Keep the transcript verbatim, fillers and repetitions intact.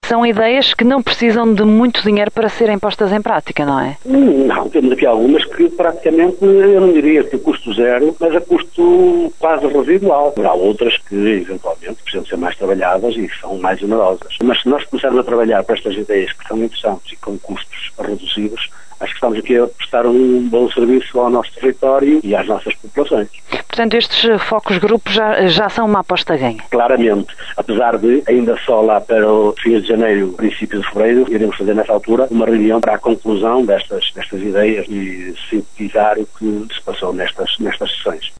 São ideias que não precisam de muito dinheiro para serem postas em prática, não é? Não, temos aqui algumas que praticamente, eu não diria que a custo zero, mas a custo quase residual. Há outras que, eventualmente, precisam ser mais trabalhadas e são mais onerosas. Mas se nós começarmos a trabalhar para estas ideias que são interessantes e com custos reduzidos, acho que estamos aqui a prestar um bom serviço ao nosso território e às nossas populações. Portanto, estes focos grupos já, já são uma aposta ganha? Claramente, apesar de ainda só lá para o fim de janeiro, princípio de fevereiro, iremos fazer nessa altura uma reunião para a conclusão destas, destas ideias e sintetizar o que se passou nestas, nestas sessões.